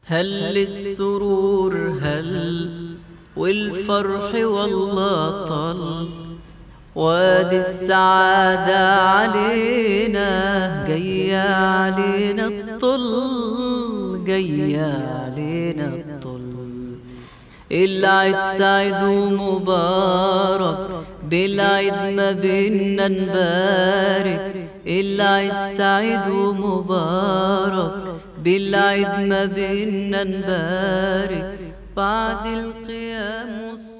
هل السرور هل والفرح والله طل، وادي السعادة علينا جاية علينا الطل، جاية علينا الطل. العيد سعيد ومبارك، بالعيد ما بينا نبارك. العيد سعيد ومبارك، بالعيد ما بينا نبارك. بعد القيام